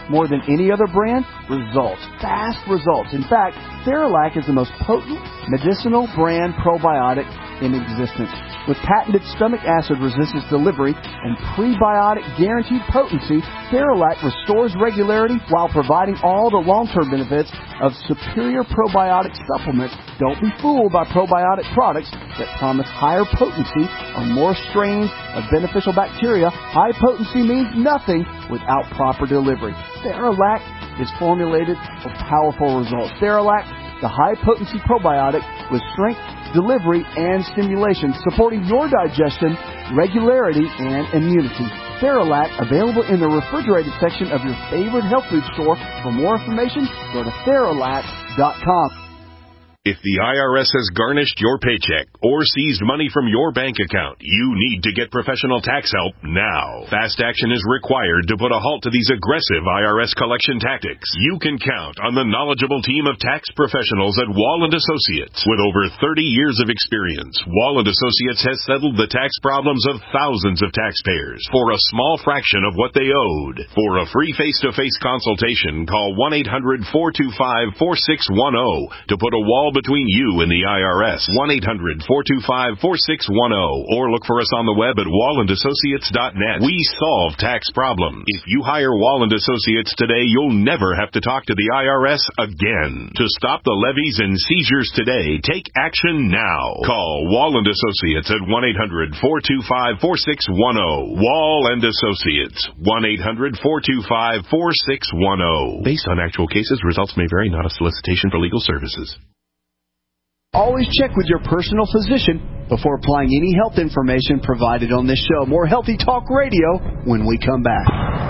more than any other brand? Results. Fast results. In fact, Theralac is the most potent medicinal brand probiotic in existence. With patented stomach acid resistance delivery and prebiotic guaranteed potency, Theralac restores regularity while providing all the long-term benefits of superior probiotic supplements. Don't be fooled by probiotic products that promise higher potency or more strains of beneficial bacteria. High potency means nothing without proper delivery. Theralac is formulated for powerful results. Theralac, the high-potency probiotic with strength, delivery, and stimulation, supporting your digestion, regularity, and immunity. Theralac, available in the refrigerated section of your favorite health food store. For more information, go to Theralac dot com. If the I R S has garnished your paycheck or seized money from your bank account, you need to get professional tax help now. Fast action is required to put a halt to these aggressive I R S collection tactics. You can count on the knowledgeable team of tax professionals at Wall and Associates. With over thirty years of experience, Wall and Associates has settled the tax problems of thousands of taxpayers for a small fraction of what they owed. For a free face-to-face consultation, call one eight hundred, four two five, four six one zero to put a wall between you and the I R S. one eight hundred, four two five, four six one zero or look for us on the web at wall and associates dot net. We solve tax problems. If you hire Wall and Associates today, you'll never have to talk to the I R S again. To stop the levies and seizures today, take action now. Call Wall and Associates at one eight hundred, four two five, four six one zero. Wall and Associates, one eight hundred, four two five, four six one zero. Based on actual cases, results may vary, not a solicitation for legal services. Always check with your personal physician before applying any health information provided on this show. More Healthy Talk Radio when we come back.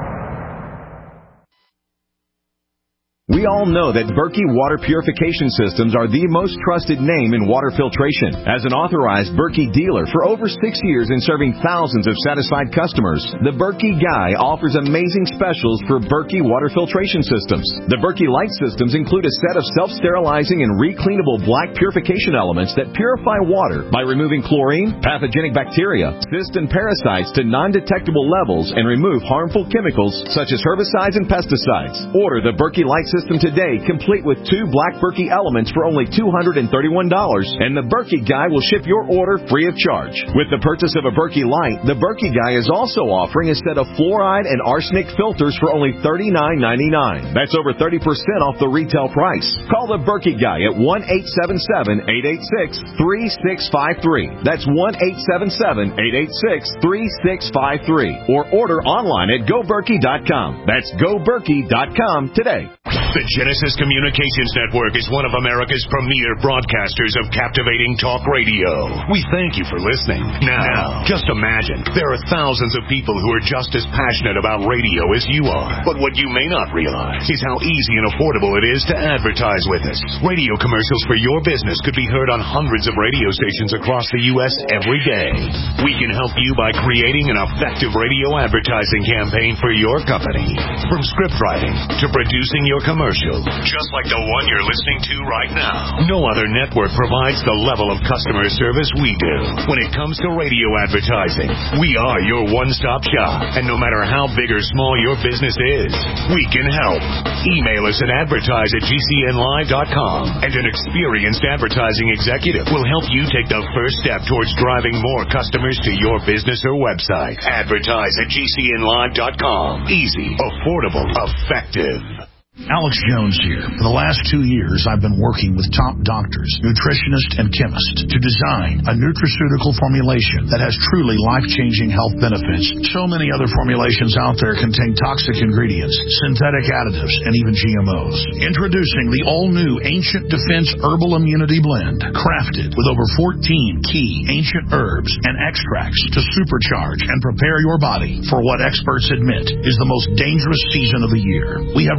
We all know that Berkey Water Purification Systems are the most trusted name in water filtration. As an authorized Berkey dealer for over six years and serving thousands of satisfied customers, the Berkey Guy offers amazing specials for Berkey Water Filtration Systems. The Berkey Light Systems include a set of self-sterilizing and recleanable black purification elements that purify water by removing chlorine, pathogenic bacteria, cysts, and parasites to non-detectable levels and remove harmful chemicals such as herbicides and pesticides. Order the Berkey Light System today, complete with two black Berkey elements for only two hundred thirty-one dollars, and the Berkey Guy will ship your order free of charge. With the purchase of a Berkey Light, the Berkey Guy is also offering a set of fluoride and arsenic filters for only thirty-nine ninety-nine. That's over thirty percent off the retail price. Call the Berkey Guy at one eight seven seven, eight eight six, three six five three. That's one eight seven seven, eight eight six, three six five three. Or order online at go berkey dot com. That's go berkey dot com today. The Genesis Communications Network is one of America's premier broadcasters of captivating talk radio. We thank you for listening. Now, now, just imagine, there are thousands of people who are just as passionate about radio as you are. But what you may not realize is how easy and affordable it is to advertise with us. Radio commercials for your business could be heard on hundreds of radio stations across the U S every day. We can help you by creating an effective radio advertising campaign for your company. From script writing to producing your commercial. Commercial, just like the one you're listening to right now. No other network provides the level of customer service we do. When it comes to radio advertising, we are your one-stop shop. And no matter how big or small your business is, we can help. Email us at advertise at g c n live dot com, and an experienced advertising executive will help you take the first step towards driving more customers to your business or website. Advertise at g c n live dot com. Easy, affordable, effective. Alex Jones here. For the last two years, I've been working with top doctors, nutritionists, and chemists to design a nutraceutical formulation that has truly life-changing health benefits. So many other formulations out there contain toxic ingredients, synthetic additives, and even G M Os. Introducing the all-new Ancient Defense Herbal Immunity Blend, crafted with over fourteen key ancient herbs and extracts to supercharge and prepare your body for what experts admit is the most dangerous season of the year. We have rejected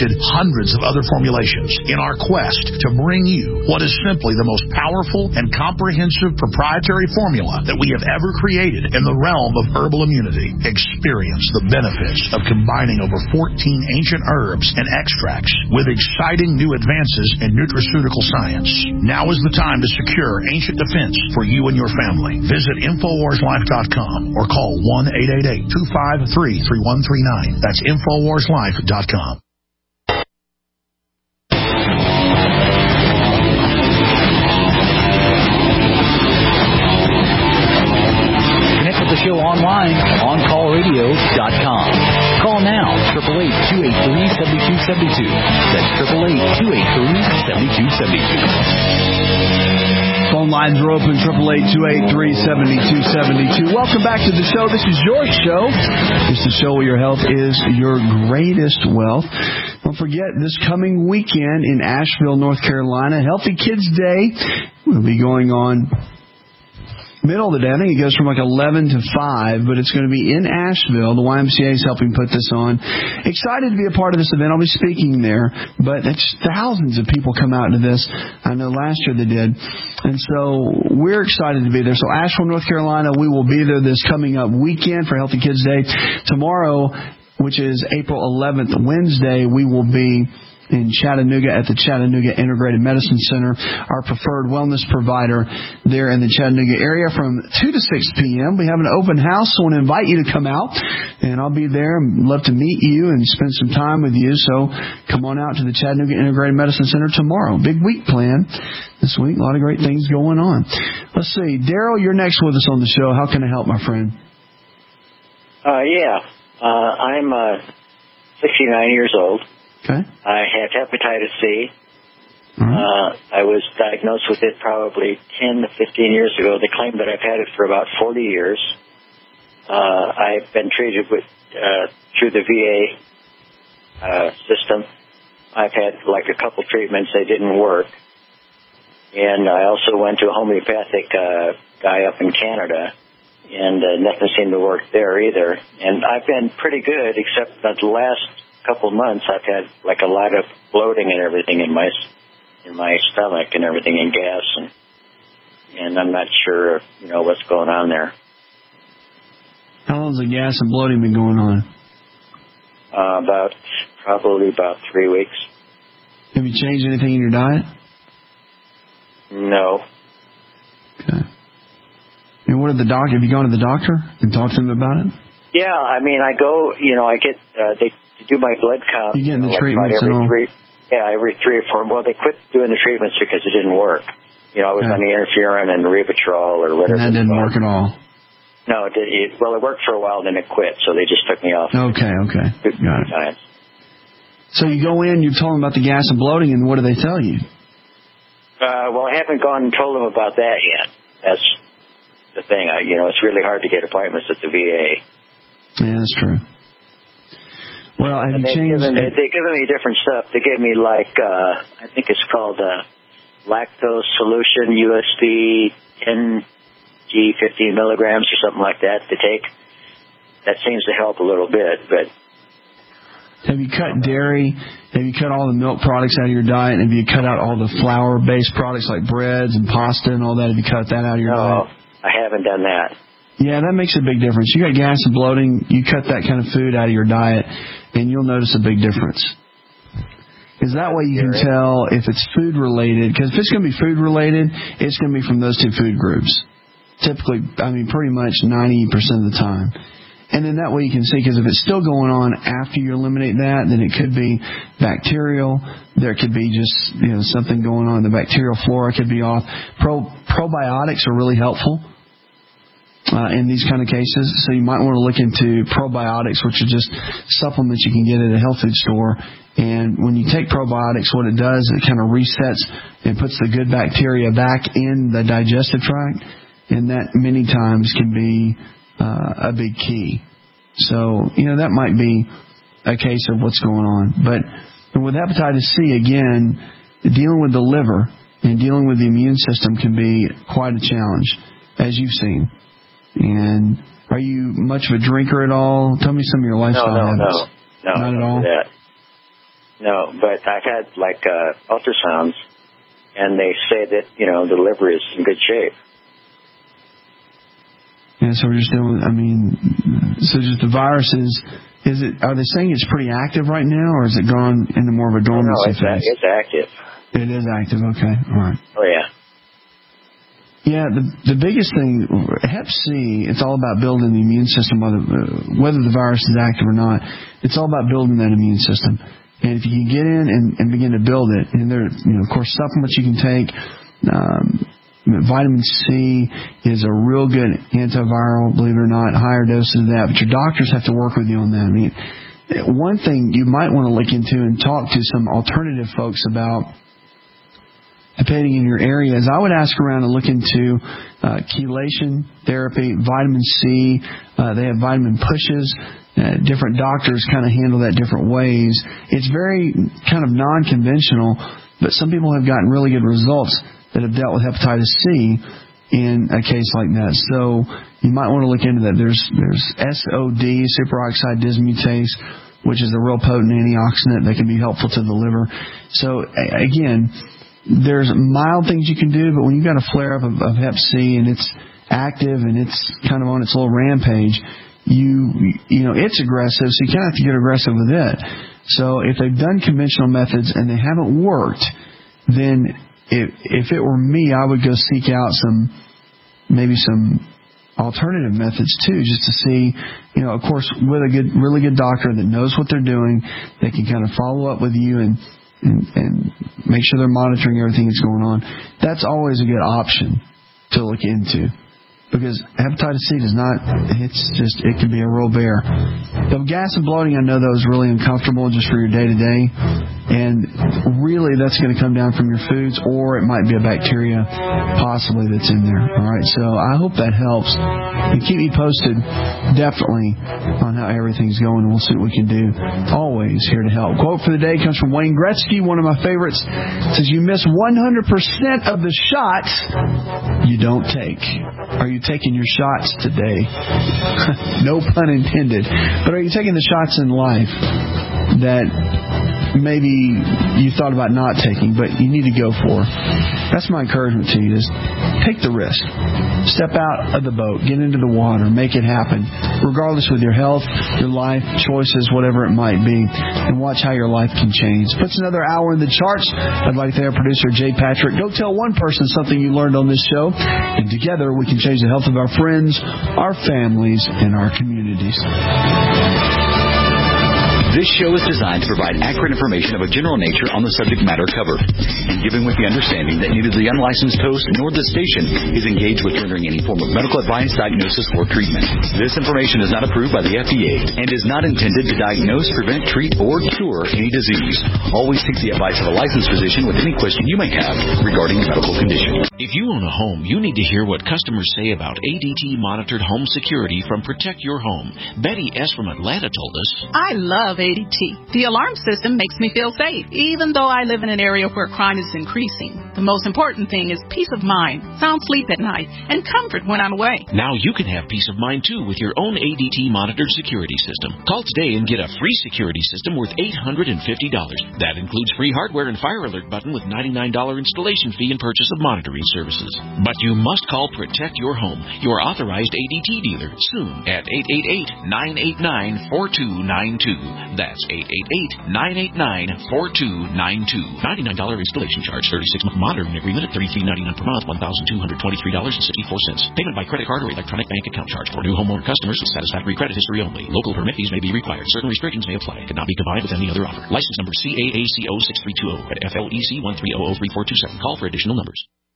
created hundreds of other formulations in our quest to bring you what is simply the most powerful and comprehensive proprietary formula that we have ever created in the realm of herbal immunity. Experience the benefits of combining over fourteen ancient herbs and extracts with exciting new advances in nutraceutical science. Now is the time to secure ancient defense for you and your family. Visit Infowars Life dot com or call one eight eight eight, two five three, three one three nine. That's Infowars Life dot com. Connect with the show online, on call radio dot com. Call now, eight eight eight, two eight three, seven two seven two. That's eight eight eight, two eight three, seven two seven two. Phone lines are open, eight eight eight, two eight three, seven two seven two. Welcome back to the show. This is your show. It's the show where your health is your greatest wealth. Don't forget, this coming weekend in Asheville, North Carolina, Healthy Kids Day will be going on middle of the day. I think it goes from like eleven to five, but it's going to be in Asheville. The Y M C A is helping put this on. Excited to be a part of this event. I'll be speaking there, but it's thousands of people come out to this. I know last year they did. And so we're excited to be there. So Asheville, North Carolina, we will be there this coming up weekend for Healthy Kids Day. Tomorrow, which is April eleventh, Wednesday, we will be in Chattanooga at the Chattanooga Integrated Medicine Center, our preferred wellness provider there in the Chattanooga area from two to six p.m. We have an open house, so I want to invite you to come out, and I'll be there. I'd love to meet you and spend some time with you, so come on out to the Chattanooga Integrated Medicine Center tomorrow. Big week planned this week. A lot of great things going on. Let's see. Daryl, you're next with us on the show. How can I help, my friend? Uh, yeah. Uh, I'm uh, sixty-nine years old. Okay. I have hepatitis C. Right. Uh, I was diagnosed with it probably ten to fifteen years ago. They claim that I've had it for about forty years. Uh, I've been treated with uh, through the V A uh, system. I've had like a couple treatments. They didn't work. And I also went to a homeopathic uh, guy up in Canada, and uh, nothing seemed to work there either. And I've been pretty good, except that the last couple months I've had like a lot of bloating and everything in my in my stomach and everything, and gas, and and I'm not sure you know what's going on there. How long has the gas and bloating been going on? Uh, about probably about three weeks. Have you changed anything in your diet? No. Okay. And what did the doctor? Have you gone to the doctor and talked to them about it? Yeah, I mean I go, you know, I get uh, they do my blood count. You getting the like treatments every and all? Three, yeah, every three or four. Well, they quit doing the treatments because it didn't work. You know, I was okay. on the interferon and Rivotril or whatever. And that didn't work at all. No, it did. It, well, it worked for a while, then it quit, so they just took me off. Okay, okay, got it. Times. So you go in, you tell them about the gas and bloating, and what do they tell you? Uh, well, I haven't gone and told them about that yet. That's the thing. I, you know, it's really hard to get appointments at the V A. Yeah, that's true. Well, have and you they've changed? Given, they, they've given me different stuff. They gave me like, uh, I think it's called uh, lactose solution, U S D ten G, fifteen milligrams or something like that to take. That seems to help a little bit, but. Have you cut dairy? Have you cut all the milk products out of your diet? Have you cut out all the flour-based products like breads and pasta and all that? Have you cut that out of your no, diet? I haven't done that. Yeah, that makes a big difference. You got gas and bloating, you cut that kind of food out of your diet, and you'll notice a big difference. Because that way you can tell if it's food-related. Because if it's going to be food-related, it's going to be from those two food groups. Typically, I mean, pretty much ninety percent of the time. And then that way you can see, because if it's still going on after you eliminate that, then it could be bacterial. There could be just, you know, something going on. The bacterial flora could be off. Pro, probiotics are really helpful uh, in these kind of cases. So you might want to look into probiotics, which are just supplements you can get at a health food store. And when you take probiotics, what it does, it kind of resets and puts the good bacteria back in the digestive tract. And that many times can be Uh, a big key. So, you know, that might be a case of what's going on. But with hepatitis C, again, dealing with the liver and dealing with the immune system can be quite a challenge, as you've seen. And are you much of a drinker at all? Tell me some of your lifestyle no, no, habits. No, no, not at all. That. No, but I've had, like, uh, ultrasounds, and they say that, you know, the liver is in good shape. Yeah, so we're just doing, I mean, so just the virus is, is it, are they saying it's pretty active right now, or has it gone into more of a dormancy no, it's, phase? A- it's active. It is active, okay, all right. Oh, yeah. Yeah, the the biggest thing, Hep C, it's all about building the immune system, whether, uh, whether the virus is active or not. It's all about building that immune system. And if you can get in and, and begin to build it, and there, you know, of course, supplements you can take. Um, vitamin C is a real good antiviral, believe it or not, higher doses of that. But your doctors have to work with you on that. I mean, one thing you might want to look into and talk to some alternative folks about, depending in your area, is I would ask around and look into uh, chelation therapy, vitamin C. Uh, they have vitamin pushes. Uh, different doctors kind of handle that different ways. It's very kind of non-conventional, but some people have gotten really good results that have dealt with hepatitis C in a case like that. So you might want to look into that. There's there's S O D, superoxide dismutase, which is a real potent antioxidant that can be helpful to the liver. So again, there's mild things you can do, but when you've got a flare-up of, of Hep C and it's active and it's kind of on its little rampage, you you know, it's aggressive, so you kind of have to get aggressive with it. So if they've done conventional methods and they haven't worked, then if, if it were me, I would go seek out some, maybe some alternative methods too, just to see, you know, of course, with a good, really good doctor that knows what they're doing, they can kind of follow up with you and And, and make sure they're monitoring everything that's going on. That's always a good option to look into, because hepatitis C does not, it's just, it can be a real bear. The gas and bloating, I know that was really uncomfortable just for your day-to-day, and really that's going to come down from your foods, or it might be a bacteria possibly that's in there. All right, so I hope that helps. And keep me posted, definitely, on how everything's going, and we'll see what we can do. Always here to help. Quote for the day comes from Wayne Gretzky, one of my favorites. It says, "You miss one hundred percent of the shots you don't take." Are you taking your shots today? No pun intended. But are you taking the shots in life that maybe you thought about not taking, but you need to go for? That's my encouragement to you, is take the risk. Step out of the boat. Get into the water. Make it happen. Regardless with your health, your life, choices, whatever it might be. And watch how your life can change. Puts another hour in the charts. I'd like to thank our producer, Jay Patrick. Go tell one person something you learned on this show. And together we can change the health of our friends, our families, and our communities. This show is designed to provide accurate information of a general nature on the subject matter covered, and given with the understanding that neither the unlicensed host nor the station is engaged with rendering any form of medical advice, diagnosis, or treatment. This information is not approved by the F D A and is not intended to diagnose, prevent, treat, or cure any disease. Always seek the advice of a licensed physician with any question you may have regarding a medical condition. If you own a home, you need to hear what customers say about A D T-monitored home security from Protect Your Home. Betty S. from Atlanta told us, "I love A D T. The alarm system makes me feel safe, even though I live in an area where crime is increasing. The most important thing is peace of mind, sound sleep at night, and comfort when I'm away." Now you can have peace of mind, too, with your own A D T-monitored security system. Call today and get a free security system worth eight hundred fifty dollars. That includes free hardware and fire alert button with ninety-nine dollars installation fee and purchase of monitoring services. But you must call Protect Your Home, your authorized A D T dealer, soon at eight eight eight, nine eight nine, four two nine two. That's eight eight eight, nine eight nine, four two nine two. ninety-nine dollars installation charge, thirty-six month monitoring agreement at thirty-three ninety-nine per month, one thousand two hundred twenty-three dollars and sixty-four cents. Payment by credit card or electronic bank account charge for new homeowner customers with satisfactory credit history only. Local permit fees may be required. Certain restrictions may apply. Cannot be combined with any other offer. License number C A A C O six three two zero at F L E C one three zero zero three four two seven. Call for additional numbers.